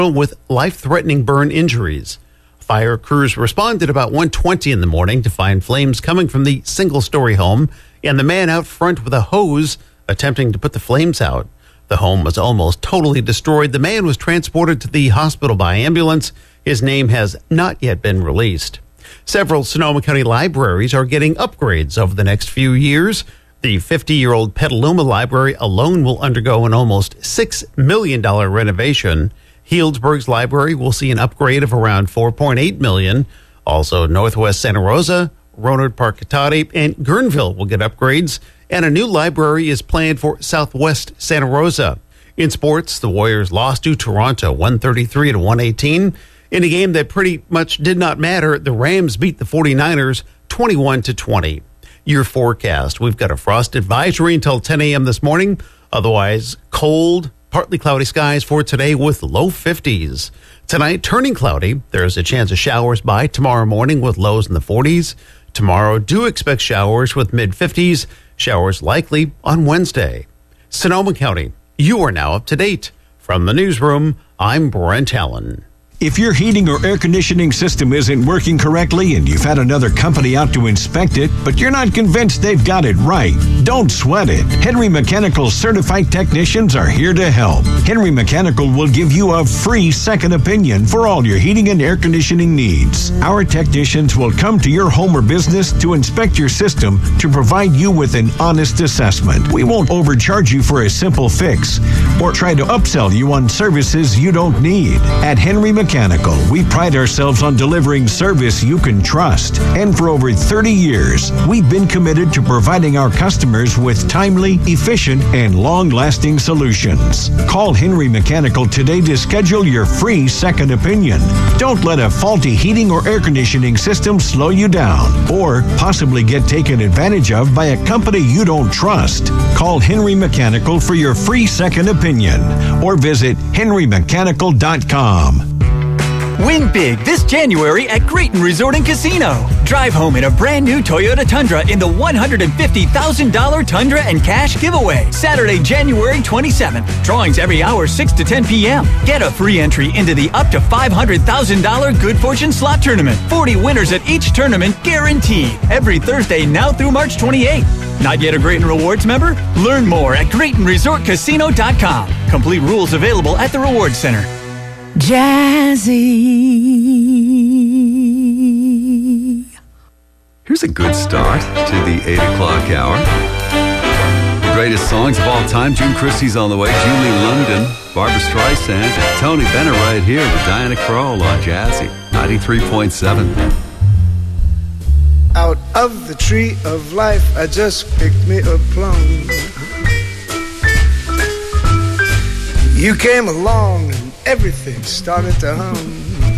with life-threatening burn injuries. Fire crews responded about 1:20 in the morning to find flames coming from the single-story home and the man out front with a hose attempting to put the flames out. The home was almost totally destroyed. The man was transported to the hospital by ambulance. His name has not yet been released. Several Sonoma County libraries are getting upgrades over the next few years. The 50-year-old Petaluma Library alone will undergo an almost $6 million renovation. Healdsburg's library will see an upgrade of around $4.8 million. Also, Northwest Santa Rosa, Rohnert Park Cotati, and Guerneville will get upgrades. And a new library is planned for Southwest Santa Rosa. In sports, the Warriors lost to Toronto 133-118. In a game that pretty much did not matter, the Rams beat the 49ers 21-20. Your forecast. We've got a frost advisory until 10 a.m. this morning. Otherwise, cold, partly cloudy skies for today with low 50s. Tonight, turning cloudy. There's a chance of showers by tomorrow morning with lows in the 40s. Tomorrow, do expect showers with mid-50s. Showers likely on Wednesday. Sonoma County, you are now up to date. From the newsroom, I'm Brent Allen. If your heating or air conditioning system isn't working correctly and you've had another company out to inspect it, but you're not convinced they've got it right, don't sweat it. Henry Mechanical's certified technicians are here to help. Henry Mechanical will give you a free second opinion for all your heating and air conditioning needs. Our technicians will come to your home or business to inspect your system to provide you with an honest assessment. We won't overcharge you for a simple fix or try to upsell you on services you don't need. At Henry Mechanical, we pride ourselves on delivering service you can trust. And for over 30 years, we've been committed to providing our customers with timely, efficient, and long-lasting solutions. Call Henry Mechanical today to schedule your free second opinion. Don't let a faulty heating or air conditioning system slow you down or possibly get taken advantage of by a company you don't trust. Call Henry Mechanical for your free second opinion or visit henrymechanical.com. Win big this January at Grayton Resort and Casino. Drive home in a brand new Toyota Tundra in the $150,000 Tundra and Cash giveaway. Saturday, January 27th. Drawings every hour 6 to 10 p.m. Get a free entry into the up to $500,000 Good Fortune Slot Tournament. 40 winners at each tournament guaranteed. Every Thursday now through March 28th. Not yet a Grayton Rewards member? Learn more at GraytonResortCasino.com. Complete rules available at the Rewards Center. Jazzy. Here's a good start to the 8 o'clock hour. The greatest songs of all time. June Christie's on the way. Julie London, Barbara Streisand, and Tony Bennett right here with Diana Krall on Jazzy 93.7. Out of the tree of life, I just picked me a plum. You came along and everything started to hum.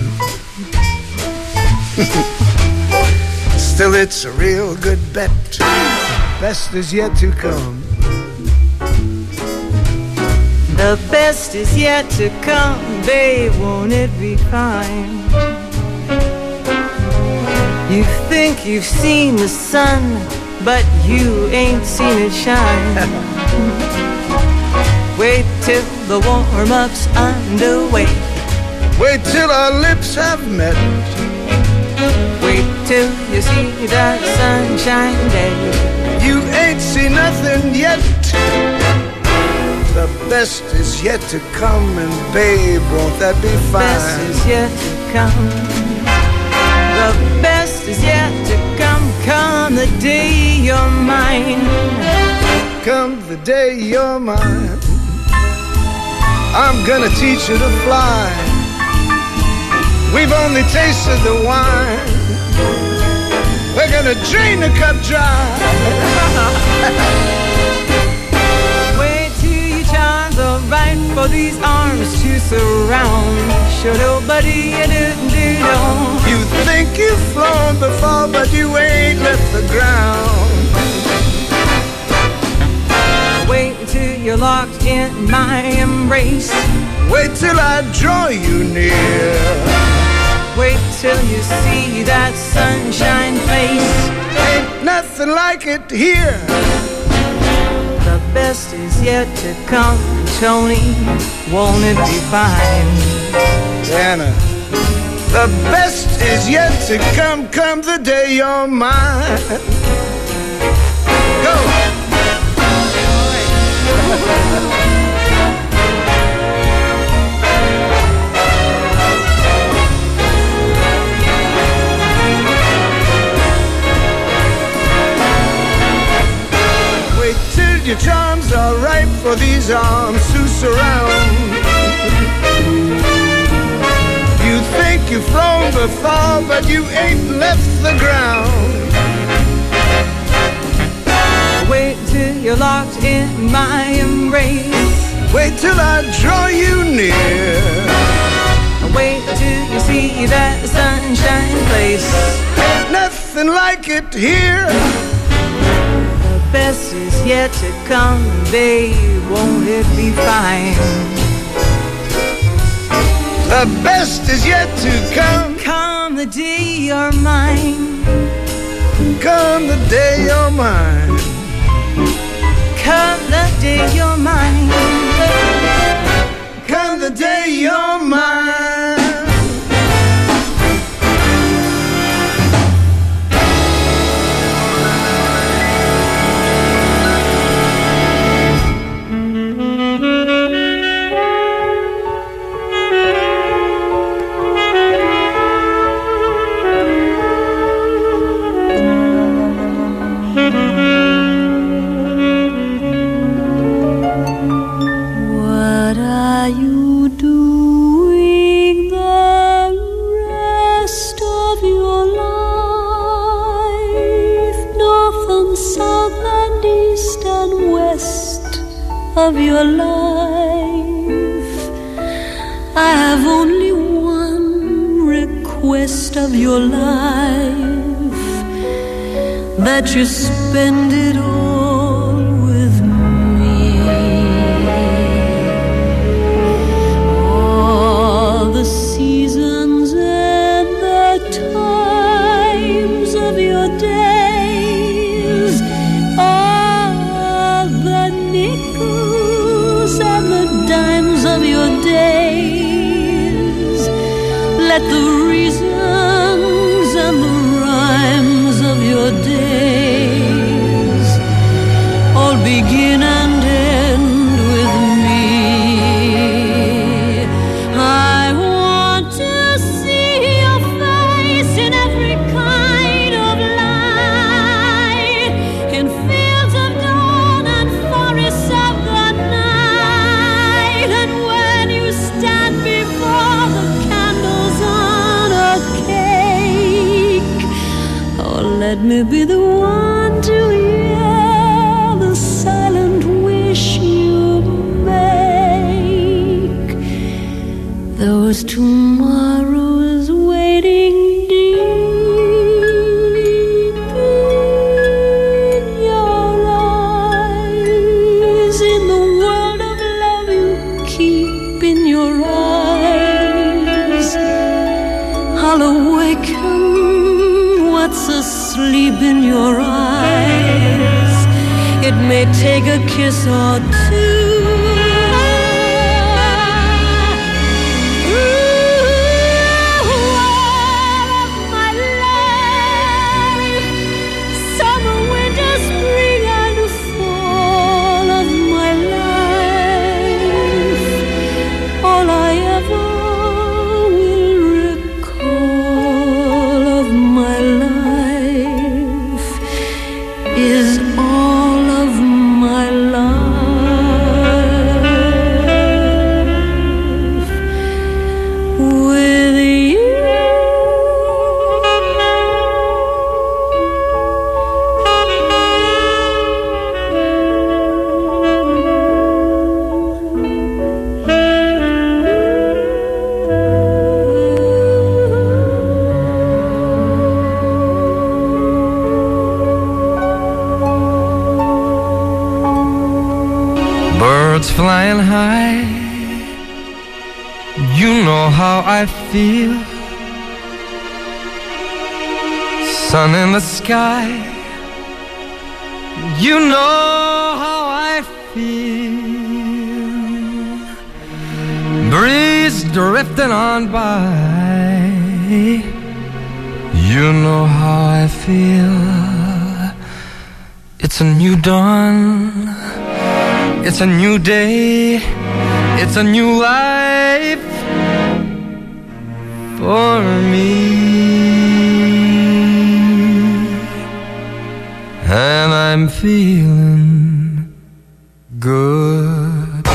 Still, it's a real good bet. Best is yet to come. The best is yet to come, babe, won't it be fine? You think you've seen the sun, but you ain't seen it shine. Wait till the warm-up's underway. Wait till our lips have met. Wait till you see that sunshine day. You ain't seen nothing yet. The best is yet to come, and babe, won't that be fine? The best is yet to come. The best is yet to come. Come the day you're mine. Come the day you're mine. I'm gonna teach you to fly. We've only tasted the wine. We're gonna drain the cup dry. Wait till your charms are right for these arms to surround. Sure nobody do. You think you've flown before, but you ain't left the ground. Wait until you're locked in my embrace. Wait till I draw you near. Wait till you see that sunshine face. Ain't nothing like it here. The best is yet to come, Tony, won't it be fine? The best is yet to come, come the day you're mine. Go! Wait till your charms are ripe for these arms to surround. You think you've flown before, but you ain't left the ground. Wait till you're locked in my embrace. Wait till I draw you near. Wait till you see that sunshine place. Ain't nothing like it here. The best is yet to come, babe, won't it be fine? The best is yet to come. Come the day you're mine. Come the day you're mine. Come the day you're mine. Come the day you're mine. Of your life, I have only one request of your life, that you spend it all with me. All the seasons and the times of your days, all the nickels and the dimes of your days. Let the reasons and the rhymes of your days all begin and end with me. I want to see your face in every kind of light, in fields of dawn and forests of the night. And when you stand before the candles on a cake, oh, let me be the one to hear the silent wish you make. Those tomorrows waiting deep in your eyes, in the world of love you keep in your eyes. I'll awaken what's asleep in your eyes. It may take a kiss or two. Flying high, you know how I feel. Sun in the sky, you know how I feel. Breeze drifting on by, day. You know how I feel. It's a new dawn. It's a new day. It's a new life for me. And I'm feeling good.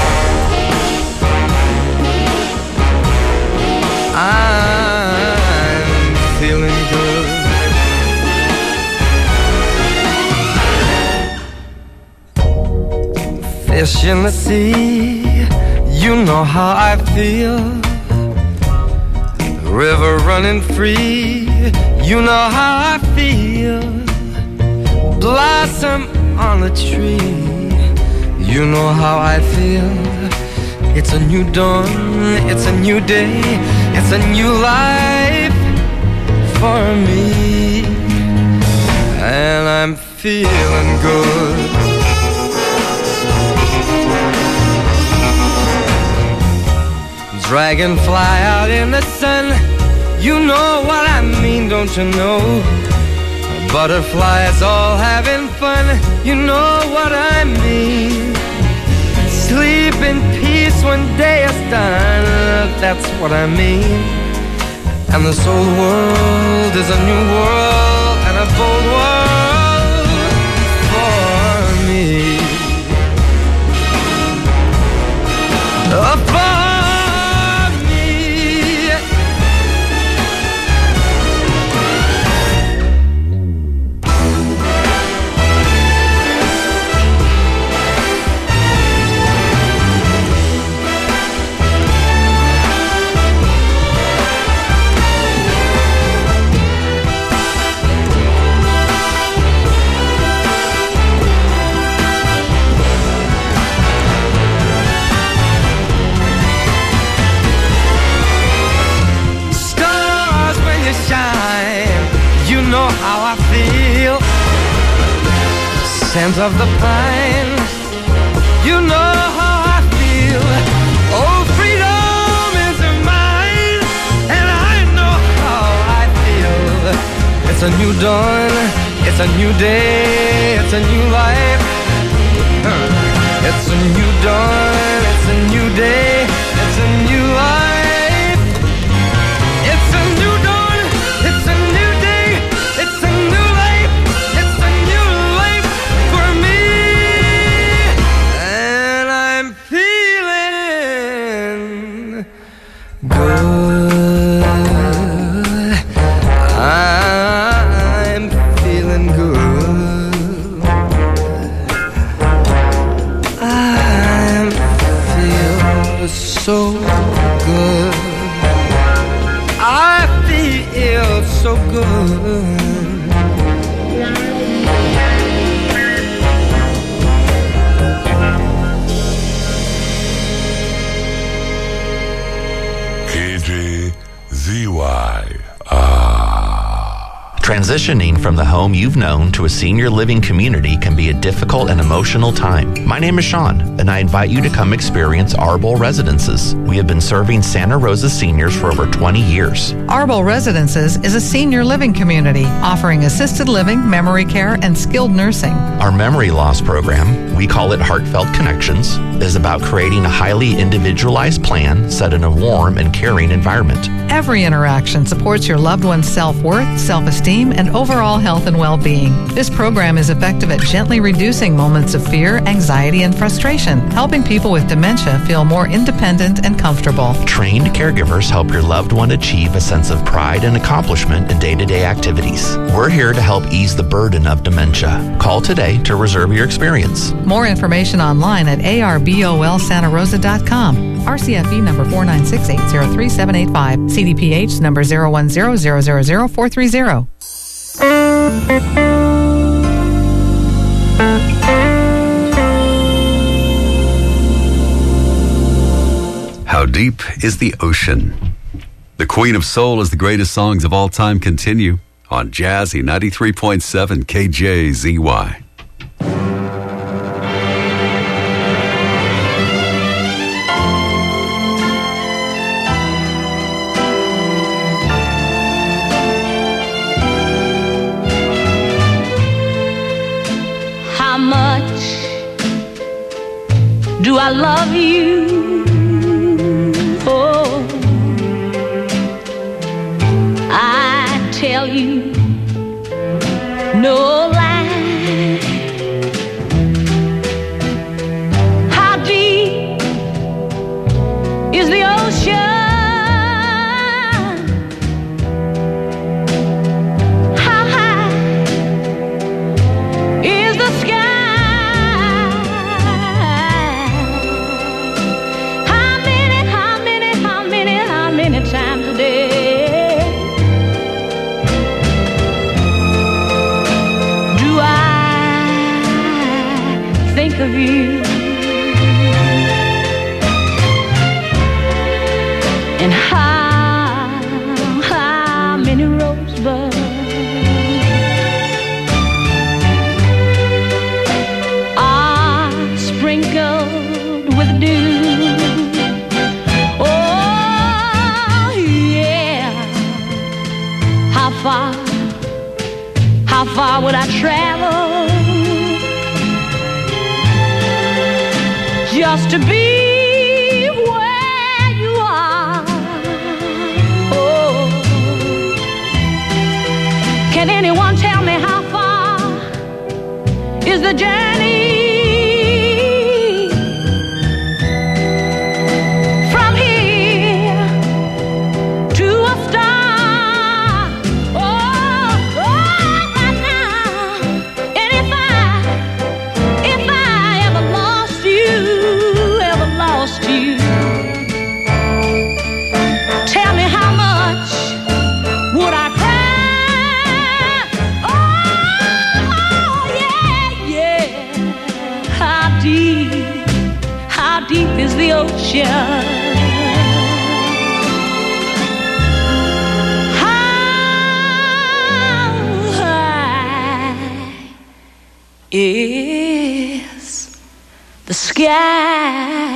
I'm feeling good. Fish in the sea, you know how I feel. The river running free, you know how I feel. Blossom on the tree, you know how I feel. It's a new dawn, it's a new day, it's a new life for me. And I'm feeling good. Dragonfly out in the sun, you know what I mean, don't you know? Butterflies all having fun, you know what I mean. Sleep in peace when day is done, that's what I mean. And this old world is a new world and a bold world for me. For me. Scent of the pine, you know how I feel. Oh, freedom is mine, and I know how I feel. It's a new dawn, it's a new day, it's a new life. It's a new dawn, it's a new day, it's a new life. It's a new dawn, it's a new day, it's a new life. It's a new life for me, and I'm feeling good. I'm feeling good. I feel so good. I feel so good. KJZY. Transitioning from the home you've known to a senior living community can be a difficult and emotional time. My name is Sean, and I invite you to come experience Arbol Residences. We have been serving Santa Rosa seniors for over 20 years. Arbol Residences is a senior living community offering assisted living, memory care, and skilled nursing. Our memory loss program, we call it Heartfelt Connections, is about creating a highly individualized plan set in a warm and caring environment. Every interaction supports your loved one's self-worth, self-esteem, and overall health and well-being. This program is effective at gently reducing moments of fear, anxiety, and frustration, helping people with dementia feel more independent and comfortable. Trained caregivers help your loved one achieve a sense of pride and accomplishment in day-to-day activities. We're here to help ease the burden of dementia. Call today to reserve your experience. More information online at arbolsantarosa.com. RCFE number 496803785. CDPH number 010000430. How deep is the ocean? The Queen of Soul as the greatest songs of all time continue on Jazzy 93.7 KJZY. I love you? Oh, I tell you no lie. How deep is the ocean? How high is the sky? Times a day do I think of you, and how many rosebuds are sprinkled with dew. How far would I travel just to be where you are? Oh, can anyone tell me how far is the journey from here to a star? Tell me how much would I cry? Oh, yeah. How deep is the ocean? How high is the sky?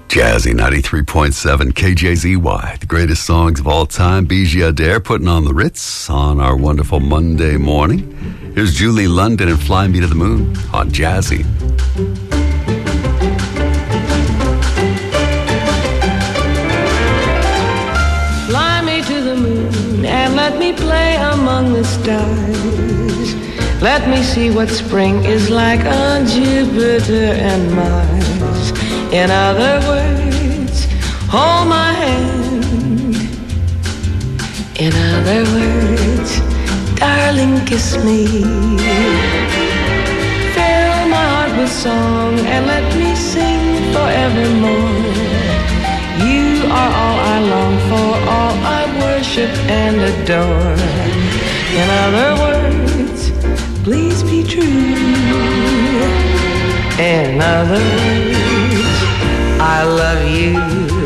Jazzy 93.7 KJZY, the greatest songs of all time. Bijou Adair putting on the Ritz on our wonderful Monday morning. Here's Julie London and Fly Me to the Moon on Jazzy. Fly me to the moon and let me play among the stars. Let me see what spring is like on Jupiter and Mars. In other words, hold my hand. In other words, darling, kiss me. Fill my heart with song and let me sing forevermore. You are all I long for, all I worship and adore. In other words, please be true. In other words, I love you.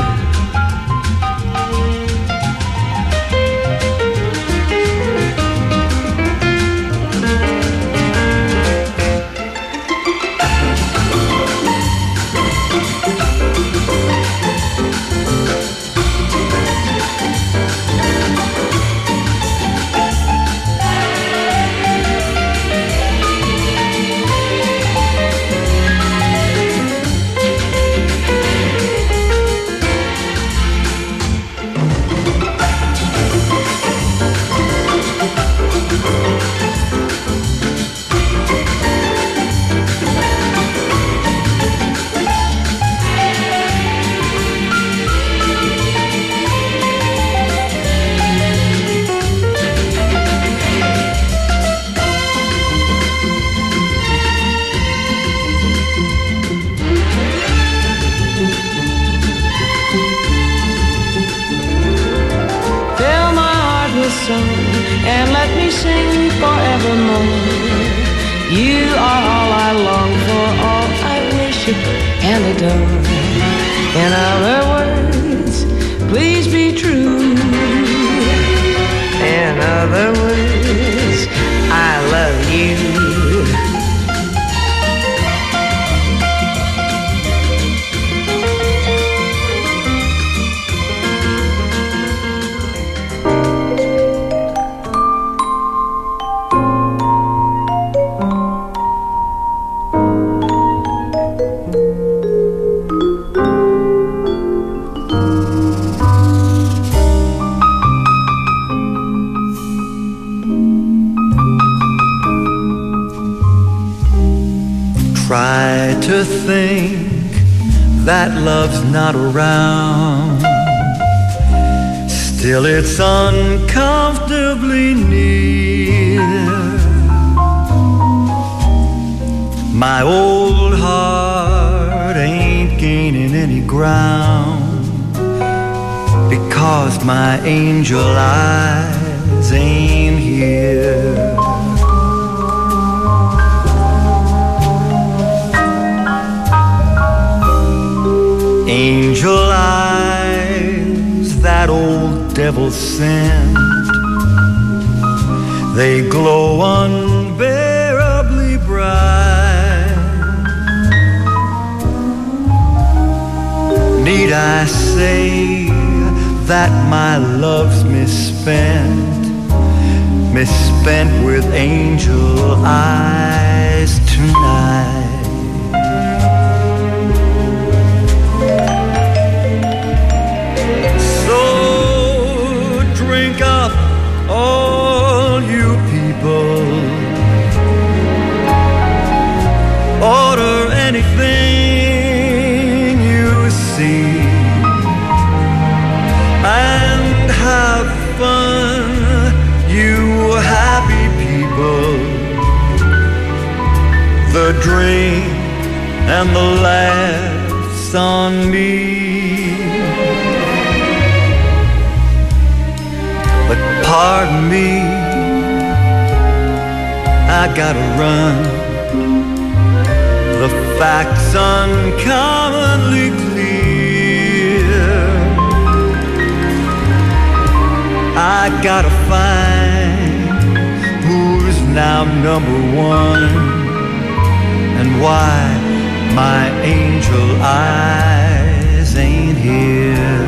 And let me sing forevermore. You are all I long for, all I worship and adore. In other words, please be true. In other words, I love you. Try to think that love's not around. Still it's uncomfortably near. My old heart ain't gaining any ground, because my angel eyes ain't here. Angel eyes that old devil sent, they glow unbearably bright. Need I say that my love's misspent, misspent with angel eyes tonight? Drink up, all you people. Order anything you see and have fun, you happy people. The drink and the laughs on me. But pardon me, I gotta run. The facts uncommonly clear. I gotta find who's now number one, and why my angel eyes eyes ain't here.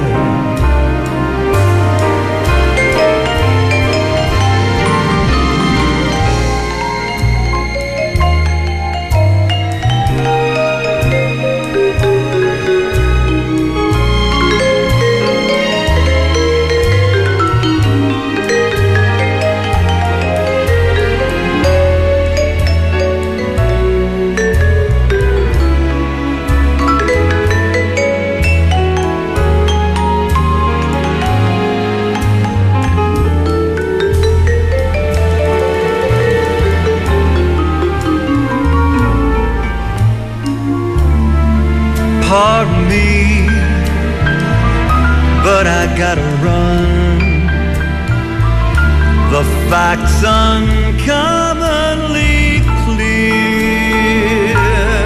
Pardon me, but I gotta run. The facts uncommonly clear.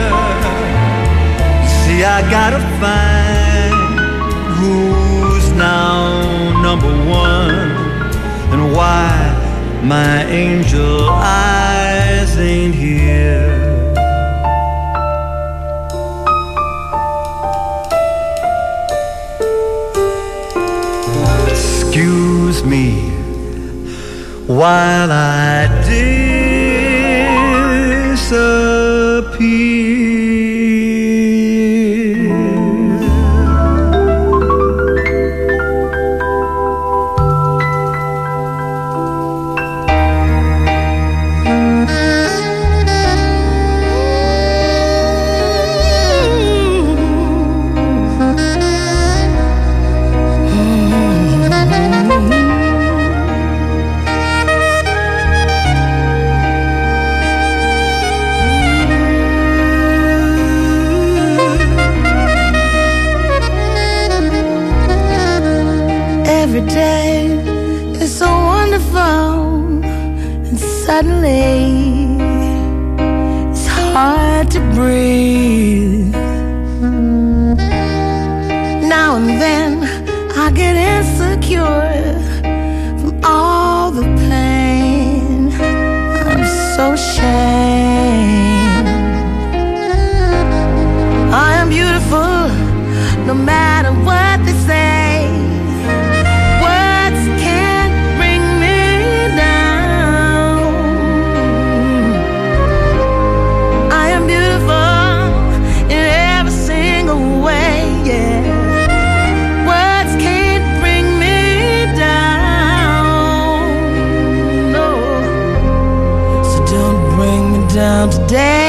See, I gotta find who's now number one, and why my angel eyes ain't here. Excuse me while I disappear. Every day is so wonderful, and suddenly it's hard to breathe. Now and then I get insecure from all the pain. I'm so ashamed. I am beautiful no matter what they say. down today.